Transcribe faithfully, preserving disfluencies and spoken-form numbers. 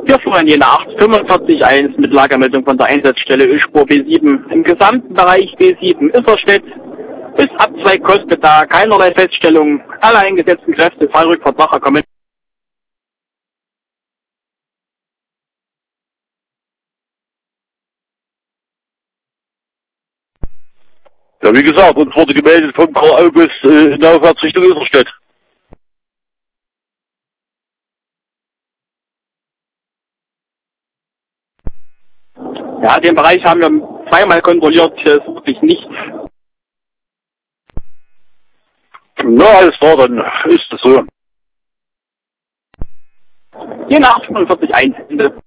Wir fuhren jene acht fünfundvierzig eins mit Lagermeldung von der Einsatzstelle Ölspur B sieben. Im gesamten Bereich B sieben Isserstedt. Bis Abzweig kostet da keinerlei Feststellung. Alle eingesetzten Kräfte Fallrückfahrtwache kommen. Ja, wie gesagt, uns wurde gemeldet vom Karl August äh, in der Aufwärtsrichtung Isserstedt. Ja, den Bereich haben wir zweimal kontrolliert. Es ist wirklich nichts. Na, alles klar, dann ist es so. Jene acht fünfundvierzig eins.